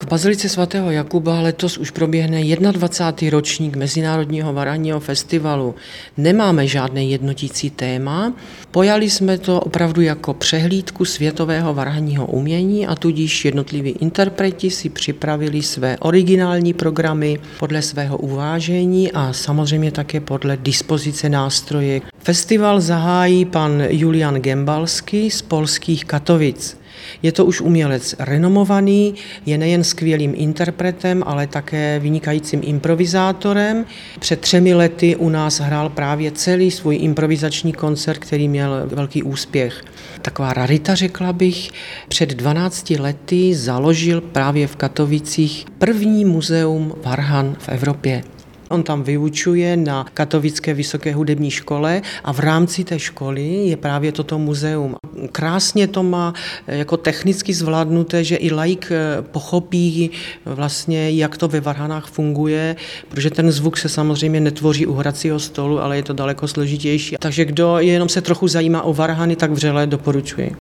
bazilice svatého Jakuba letos už proběhne 21. ročník Mezinárodního varhanního festivalu. Nemáme žádné jednotící téma. Pojali jsme to opravdu jako přehlídku světového varhanního umění a tudíž jednotliví interpreti si připravili své originální programy podle svého uvážení a samozřejmě také podle dispozice nástroje. Festival zahájí pan Julian Gembalski z polských Katovic. Je to už umělec renomovaný, je nejen skvělým interpretem, ale také vynikajícím improvizátorem. Před 3 lety u nás hrál právě celý svůj improvizační koncert, který měl velký úspěch. Taková rarita, řekla bych, před 12 lety založil právě v Katovicích první muzeum varhan v Evropě. On tam vyučuje na Katovické vysoké hudební škole a v rámci té školy je právě toto muzeum. Krásně to má jako technicky zvládnuté, že i laik pochopí vlastně, jak to ve varhanách funguje, protože ten zvuk se samozřejmě netvoří u hracího stolu, ale je to daleko složitější. Takže kdo jenom se trochu zajímá o varhany, tak vřele doporučuji.